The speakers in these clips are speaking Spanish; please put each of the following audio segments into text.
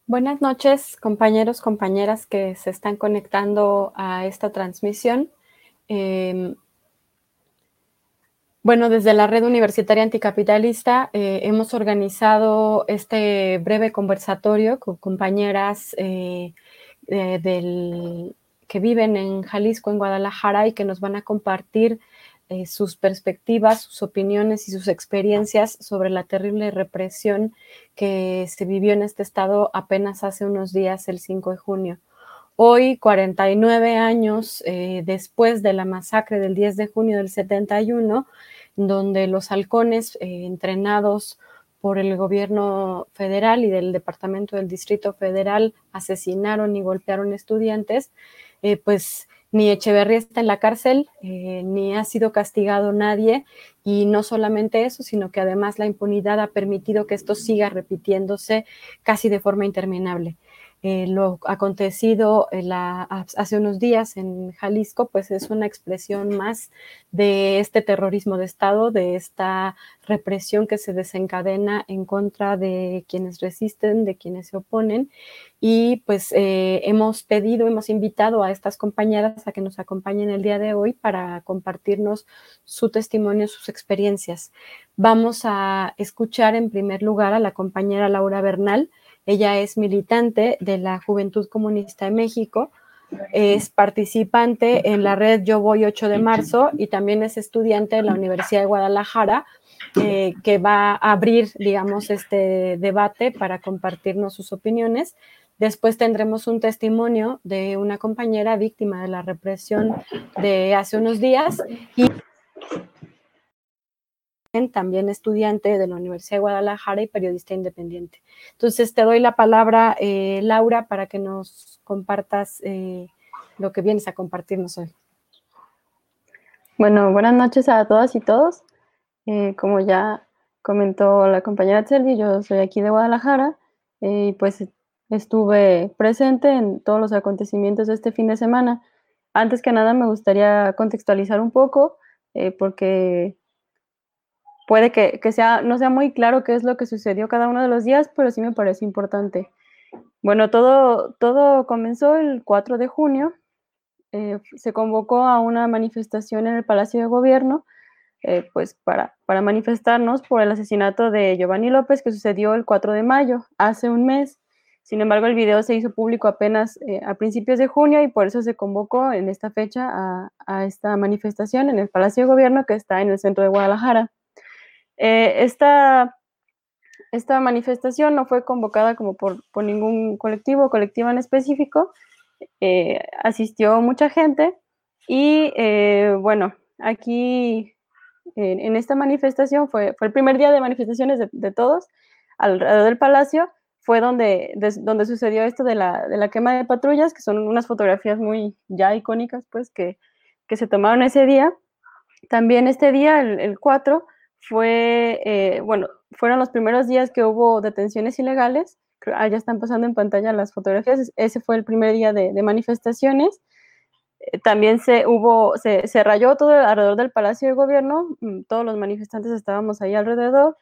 Buenas noches, compañeros, compañeras que se están conectando a esta transmisión. Eh, bueno, desde la Red Universitaria Anticapitalista hemos organizado este breve conversatorio con compañeras que viven en Jalisco, en Guadalajara, y que nos van a compartir sus perspectivas, sus opiniones y sus experiencias sobre la terrible represión que se vivió en este estado apenas hace unos días, el 5 de junio. Hoy, 49 años después de la masacre del 10 de junio del 71, donde los halcones entrenados por el gobierno federal y del Departamento del Distrito Federal asesinaron y golpearon estudiantes, pues ni Echeverría está en la cárcel, ni ha sido castigado nadie, y no solamente eso, sino que además la impunidad ha permitido que esto siga repitiéndose casi de forma interminable. Lo acontecido hace unos días en Jalisco, pues es una expresión más de este terrorismo de Estado, de esta represión que se desencadena en contra de quienes resisten, de quienes se oponen, y pues hemos invitado a estas compañeras a que nos acompañen el día de hoy para compartirnos su testimonio, sus experiencias. Vamos a escuchar en primer lugar a la compañera Laura Bernal. Ella es militante de la Juventud Comunista de México, es participante en la red Yo Voy 8 de marzo y también es estudiante de la Universidad de Guadalajara, que va a abrir, digamos, este debate para compartirnos sus opiniones. Después tendremos un testimonio de una compañera víctima de la represión de hace unos días y también estudiante de la Universidad de Guadalajara y periodista independiente. Entonces te doy la palabra, Laura, para que nos compartas lo que vienes a compartirnos hoy. Bueno, buenas noches a todas y todos. Como ya comentó la compañera Selvi, yo soy aquí de Guadalajara y pues estuve presente en todos los acontecimientos de este fin de semana. Antes que nada me gustaría contextualizar un poco porque puede que no sea muy claro qué es lo que sucedió cada uno de los días, pero sí me parece importante. Bueno, todo comenzó el 4 de junio. Se convocó a una manifestación en el Palacio de Gobierno pues para manifestarnos por el asesinato de Giovanni López, que sucedió el 4 de mayo, hace un mes. Sin embargo, el video se hizo público apenas a principios de junio y por eso se convocó en esta fecha a esta manifestación en el Palacio de Gobierno, que está en el centro de Guadalajara. Esta manifestación no fue convocada como por ningún colectivo o colectiva en específico. Asistió mucha gente y bueno, aquí en esta manifestación fue el primer día de manifestaciones de todos alrededor del palacio. Fue donde sucedió esto de la quema de patrullas, que son unas fotografías muy ya icónicas, pues, que se tomaron ese día. También este día, el 4, bueno, fueron los primeros días que hubo detenciones ilegales. Ya están pasando en pantalla las fotografías. Ese fue el primer día de manifestaciones. También se rayó todo alrededor del Palacio de Gobierno. Todos los manifestantes estábamos ahí alrededor.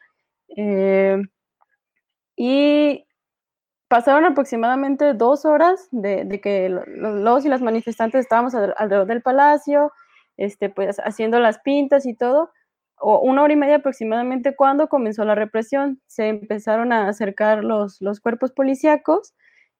Y pasaron aproximadamente 2 horas de que los y las manifestantes estábamos alrededor del palacio, pues haciendo las pintas y todo, o 1 hora y media aproximadamente cuando comenzó la represión. Se empezaron a acercar los cuerpos policíacos.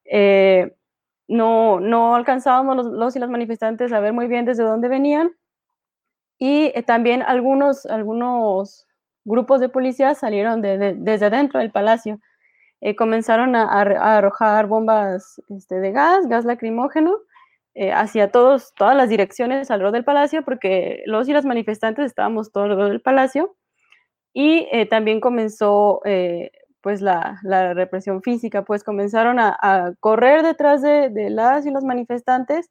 No alcanzábamos los y las manifestantes a ver muy bien desde dónde venían, y también algunos grupos de policías salieron desde dentro del palacio. Comenzaron a arrojar bombas de gas lacrimógeno, hacia todas las direcciones alrededor del palacio, porque los y las manifestantes estábamos todos alrededor del palacio, y también comenzó pues la represión física. Pues comenzaron a correr detrás de las y los manifestantes,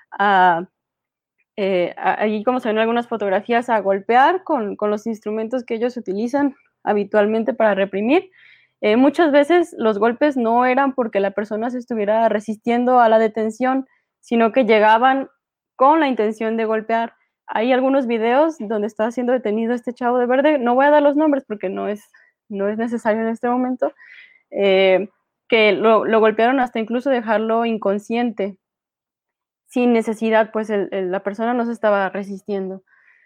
allí, como se ven en algunas fotografías, a golpear con los instrumentos que ellos utilizan habitualmente para reprimir. Muchas veces los golpes no eran porque la persona se estuviera resistiendo a la detención, sino que llegaban con la intención de golpear. Hay algunos videos donde está siendo detenido este chavo de verde. No voy a dar los nombres porque no es necesario en este momento. que lo golpearon hasta incluso dejarlo inconsciente. Sin necesidad, pues la persona no se estaba resistiendo.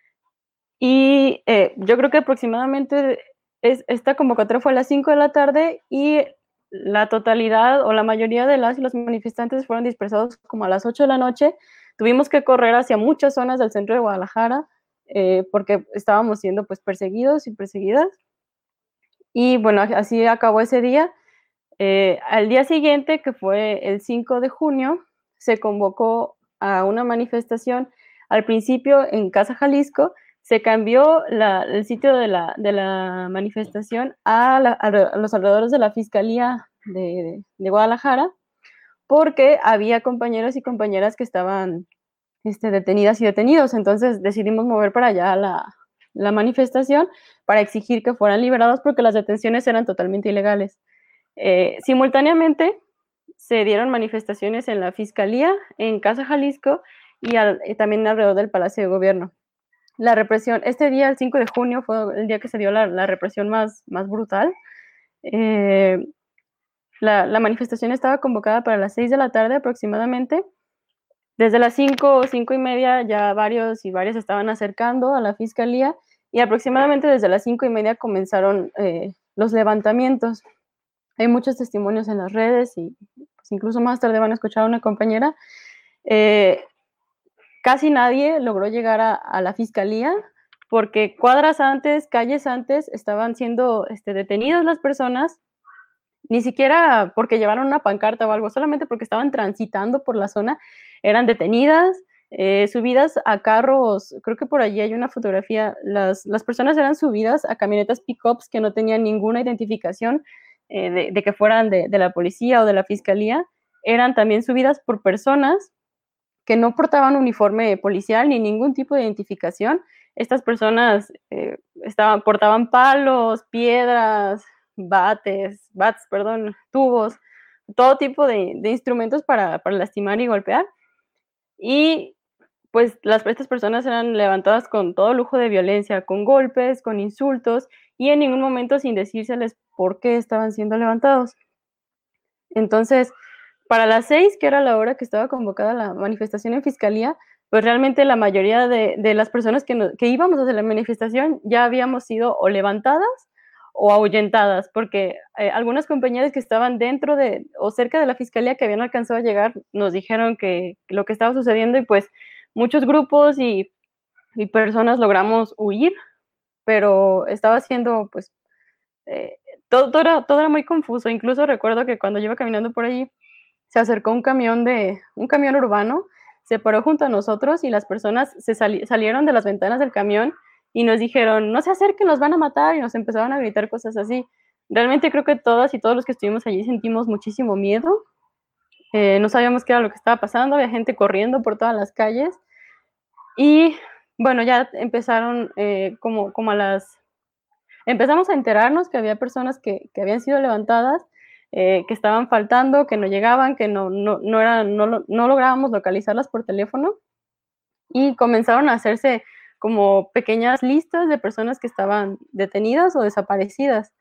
Y yo creo que aproximadamente esta convocatoria fue a las 5 de la tarde y la totalidad o la mayoría de las y los manifestantes fueron dispersados como a las 8 de la noche. Tuvimos que correr hacia muchas zonas del centro de Guadalajara porque estábamos siendo pues perseguidos y perseguidas. Y bueno, así acabó ese día. Al día siguiente, que fue el 5 de junio, se convocó a una manifestación. Al principio en Casa Jalisco, se cambió el sitio de la manifestación a los alrededores de la Fiscalía de Guadalajara, porque había compañeros y compañeras que estaban detenidas y detenidos. Entonces decidimos mover para allá la manifestación para exigir que fueran liberados porque las detenciones eran totalmente ilegales. Simultáneamente se dieron manifestaciones en la Fiscalía, en Casa Jalisco y también alrededor del Palacio de Gobierno. La represión, este día, el 5 de junio, fue el día que se dio la represión más brutal. La manifestación estaba convocada para las 6 de la tarde aproximadamente. Desde las 5 o 5 y media ya varios y varias estaban acercando a la Fiscalía y aproximadamente desde las 5 y media comenzaron los levantamientos. Hay muchos testimonios en las redes y pues, incluso más tarde van a escuchar a una compañera. Casi nadie logró llegar a la Fiscalía porque cuadras antes, calles antes, estaban siendo detenidas las personas, ni siquiera porque llevaron una pancarta o algo, solamente porque estaban transitando por la zona, eran detenidas, subidas a carros. Creo que por allí hay una fotografía. Las personas eran subidas a camionetas pick-ups que no tenían ninguna identificación de que fueran de la policía o de la fiscalía. Eran también subidas por personas que no portaban uniforme policial ni ningún tipo de identificación. Estas personas portaban palos, piedras, tubos, todo tipo de instrumentos para lastimar y golpear. Y pues estas personas eran levantadas con todo lujo de violencia, con golpes, con insultos y en ningún momento sin decírseles por qué estaban siendo levantados. Entonces, para las 6, que era la hora que estaba convocada la manifestación en Fiscalía, pues realmente la mayoría de las personas que íbamos a hacer la manifestación ya habíamos sido o levantadas o ahuyentadas, porque algunas compañeras que estaban dentro o cerca de la Fiscalía que habían alcanzado a llegar nos dijeron que lo que estaba sucediendo y pues muchos grupos y personas logramos huir, pero estaba siendo pues todo era muy confuso. Incluso recuerdo que cuando yo iba caminando por allí se acercó un camión urbano, se paró junto a nosotros y las personas salieron de las ventanas del camión y nos dijeron, no se acerquen, nos van a matar, y nos empezaron a gritar cosas así. Realmente creo que todas y todos los que estuvimos allí sentimos muchísimo miedo. No sabíamos qué era lo que estaba pasando, había gente corriendo por todas las calles y bueno, ya empezaron empezamos a enterarnos que había personas que habían sido levantadas, que estaban faltando, que no llegaban, que no lográbamos localizarlas por teléfono, y comenzaron a hacerse como pequeñas listas de personas que estaban detenidas o desaparecidas.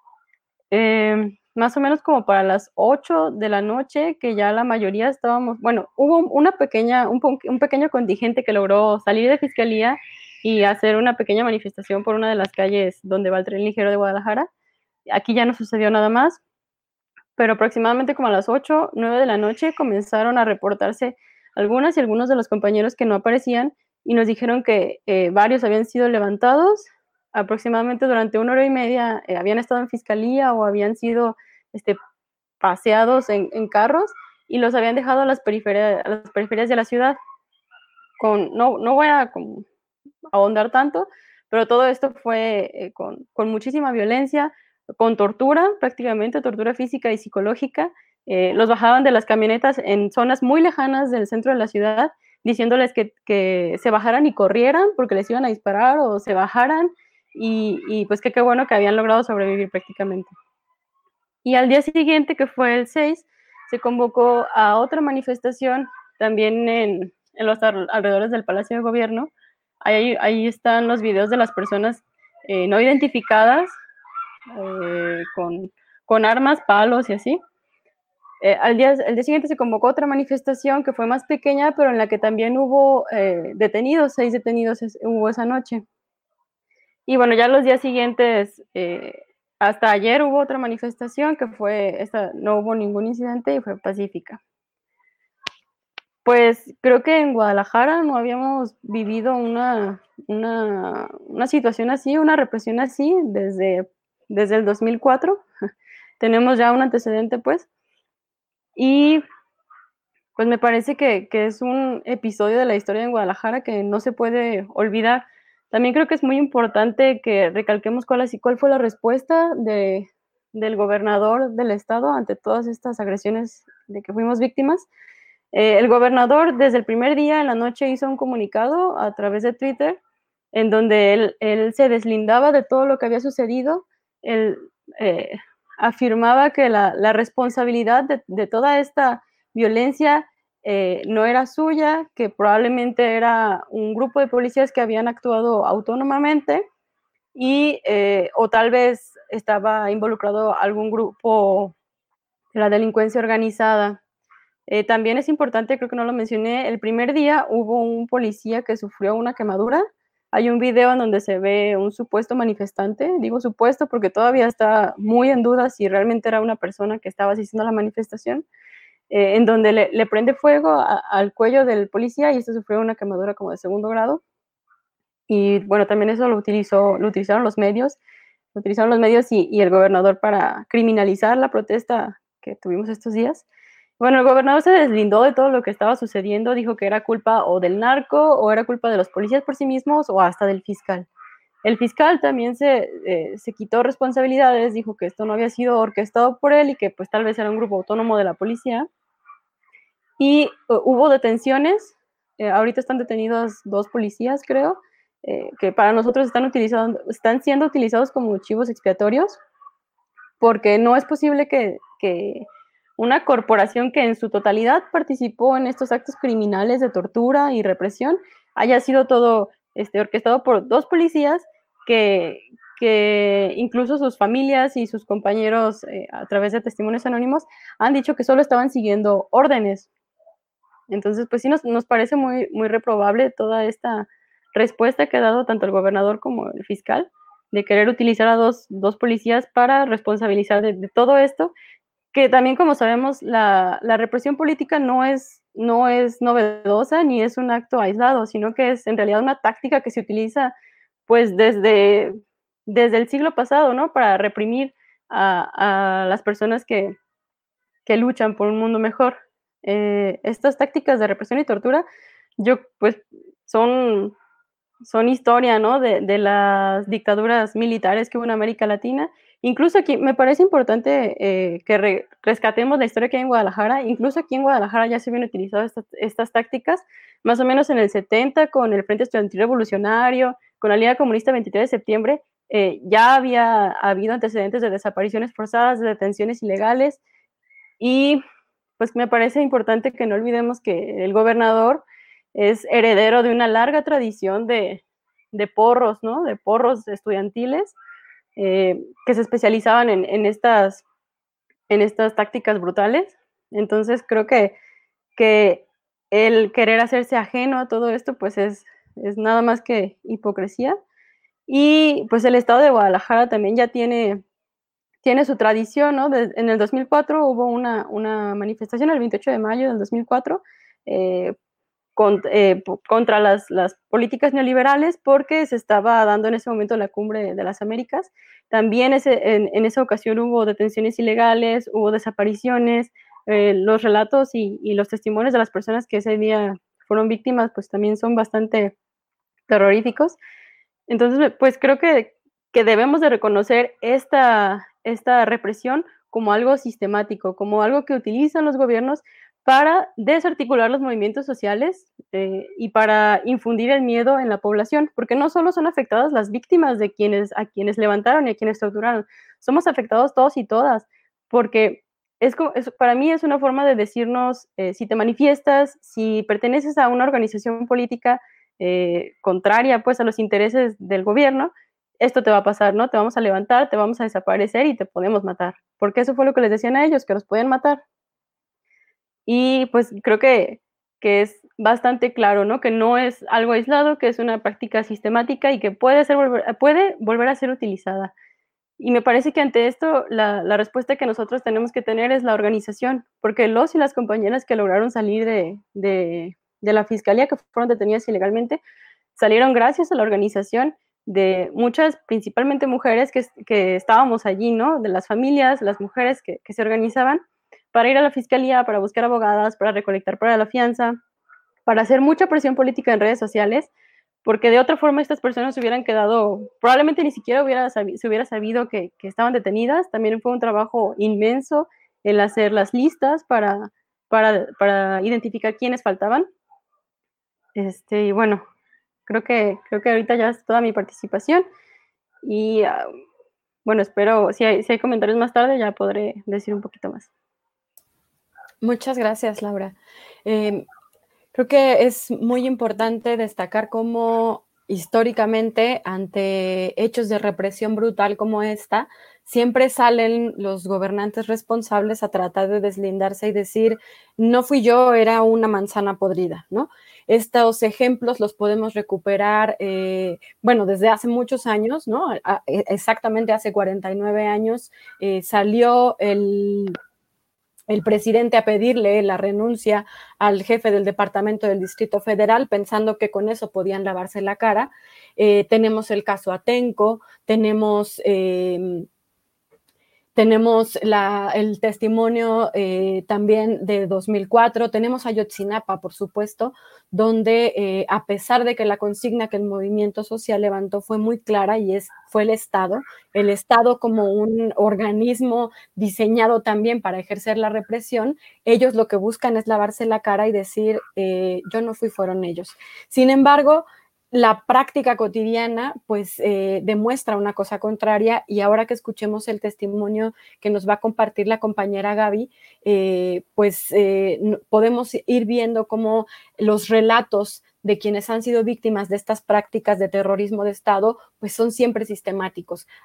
Más o menos como para las 8 de la noche, que ya la mayoría estábamos, bueno, hubo un pequeño contingente que logró salir de Fiscalía y hacer una pequeña manifestación por una de las calles donde va el tren ligero de Guadalajara. Aquí ya no sucedió nada más, pero aproximadamente como a las 8, 9 de la noche comenzaron a reportarse algunas y algunos de los compañeros que no aparecían y nos dijeron que varios habían sido levantados, aproximadamente durante 1 hora y media habían estado en Fiscalía o habían sido paseados en carros y los habían dejado a las periferias de la ciudad. No voy a ahondar tanto, pero todo esto fue con muchísima violencia, con tortura, prácticamente tortura física y psicológica. Los bajaban de las camionetas en zonas muy lejanas del centro de la ciudad, diciéndoles que se bajaran y corrieran porque les iban a disparar, o se bajaran y pues qué bueno que habían logrado sobrevivir prácticamente. Y al día siguiente, que fue el 6, se convocó a otra manifestación también en los alrededores del Palacio de Gobierno. Ahí están los videos de las personas no identificadas con armas, palos y así. al día siguiente se convocó otra manifestación que fue más pequeña, pero en la que también hubo detenidos, 6 detenidos hubo esa noche. Y bueno, ya los días siguientes, hasta ayer hubo otra manifestación que fue, esta no hubo ningún incidente y fue pacífica. Pues creo que en Guadalajara no habíamos vivido una situación así, una represión así desde el 2004. Tenemos ya un antecedente, pues, y pues me parece que es un episodio de la historia de Guadalajara que no se puede olvidar. También creo que es muy importante que recalquemos cuál fue la respuesta del gobernador del estado ante todas estas agresiones de que fuimos víctimas. El gobernador desde el primer día en la noche hizo un comunicado a través de Twitter en donde él se deslindaba de todo lo que había sucedido. Él afirmaba que la responsabilidad de toda esta violencia no era suya, que probablemente era un grupo de policías que habían actuado autónomamente y o tal vez estaba involucrado algún grupo de la delincuencia organizada. También es importante, creo que no lo mencioné, el primer día hubo un policía que sufrió una quemadura. Hay un video en donde se ve un supuesto manifestante, digo supuesto porque todavía está muy en duda si realmente era una persona que estaba asistiendo a la manifestación, en donde le prende fuego al cuello del policía y este sufrió una quemadura como de segundo grado. Y bueno, también eso lo utilizaron los medios, y el gobernador para criminalizar la protesta que tuvimos estos días. Bueno, el gobernador se deslindó de todo lo que estaba sucediendo, dijo que era culpa o del narco, o era culpa de los policías por sí mismos, o hasta del fiscal. El fiscal también se quitó responsabilidades, dijo que esto no había sido orquestado por él y que pues tal vez era un grupo autónomo de la policía. Y hubo detenciones, ahorita están detenidos 2 policías, creo, que para nosotros están siendo utilizados como chivos expiatorios, porque no es posible que una corporación que en su totalidad participó en estos actos criminales de tortura y represión haya sido todo orquestado por 2 policías que incluso sus familias y sus compañeros, a través de testimonios anónimos, han dicho que solo estaban siguiendo órdenes. Entonces, pues sí nos parece muy, muy reprobable toda esta respuesta que ha dado tanto el gobernador como el fiscal, de querer utilizar a dos policías para responsabilizar de todo esto, que también, como sabemos, la represión política no es novedosa ni es un acto aislado, sino que es en realidad una táctica que se utiliza pues desde el siglo pasado, ¿no? Para reprimir a las personas que luchan por un mundo mejor. Estas tácticas de represión y tortura, pues son historia, ¿no? De las dictaduras militares que hubo en América Latina. Incluso aquí me parece importante que rescatemos la historia que hay en Guadalajara. Incluso aquí en Guadalajara ya se habían utilizado estas tácticas, más o menos en el 70 con el Frente Estudiantil Revolucionario, con la Liga Comunista 23 de septiembre. Ya había habido antecedentes de desapariciones forzadas, de detenciones ilegales, y pues me parece importante que no olvidemos que el gobernador es heredero de una larga tradición de porros, ¿no? De porros estudiantiles, que se especializaban en estas tácticas brutales. Entonces creo que el querer hacerse ajeno a todo esto, pues es nada más que hipocresía. Y pues el estado de Guadalajara también ya tiene su tradición, ¿no? En el 2004 hubo una manifestación, el 28 de mayo del 2004, contra las políticas neoliberales, porque se estaba dando en ese momento la cumbre de las Américas. También en esa ocasión hubo detenciones ilegales, hubo desapariciones, los relatos y los testimonios de las personas que ese día fueron víctimas, pues también son bastante terroríficos. Entonces, pues creo que debemos de reconocer esta represión como algo sistemático, como algo que utilizan los gobiernos para desarticular los movimientos sociales, y para infundir el miedo en la población, porque no solo son afectadas las víctimas de a quienes levantaron y a quienes torturaron, somos afectados todos y todas, porque para mí es una forma de decirnos, si te manifiestas, si perteneces a una organización política contraria pues a los intereses del gobierno, esto te va a pasar, ¿no? Te vamos a levantar, te vamos a desaparecer y te podemos matar. Porque eso fue lo que les decían a ellos, que los podían matar. Y pues creo que es bastante claro, ¿no? Que no es algo aislado, que es una práctica sistemática y que puede volver a ser utilizada. Y me parece que ante esto la respuesta que nosotros tenemos que tener es la organización, porque los y las compañeras que lograron salir de la fiscalía, que fueron detenidas ilegalmente, salieron gracias a la organización de muchas, principalmente mujeres que estábamos allí, ¿no? De las familias, las mujeres que se organizaban para ir a la fiscalía, para buscar abogadas, para recolectar para la fianza, para hacer mucha presión política en redes sociales, porque de otra forma estas personas se hubieran quedado, probablemente ni siquiera se hubiera sabido que estaban detenidas. También fue un trabajo inmenso el hacer las listas para identificar quiénes faltaban. Y bueno, creo que ahorita ya es toda mi participación y bueno, espero, si hay comentarios más tarde ya podré decir un poquito más. Muchas gracias, Laura. Creo que es muy importante destacar cómo históricamente, ante hechos de represión brutal como esta, siempre salen los gobernantes responsables a tratar de deslindarse y decir, no fui yo, era una manzana podrida, ¿no? Estos ejemplos los podemos recuperar, bueno, desde hace muchos años, ¿no? Exactamente hace 49 años salió el presidente a pedirle la renuncia al jefe del departamento del Distrito Federal, pensando que con eso podían lavarse la cara. Tenemos el caso Atenco, tenemos el testimonio también de 2004, tenemos Ayotzinapa, por supuesto, donde a pesar de que la consigna que el movimiento social levantó fue muy clara y fue el Estado como un organismo diseñado también para ejercer la represión, ellos lo que buscan es lavarse la cara y decir, yo no fui, fueron ellos. Sin embargo, la práctica cotidiana pues demuestra una cosa contraria, y ahora que escuchemos el testimonio que nos va a compartir la compañera Gaby, podemos ir viendo cómo los relatos de quienes han sido víctimas de estas prácticas de terrorismo de Estado pues son siempre sistemáticos.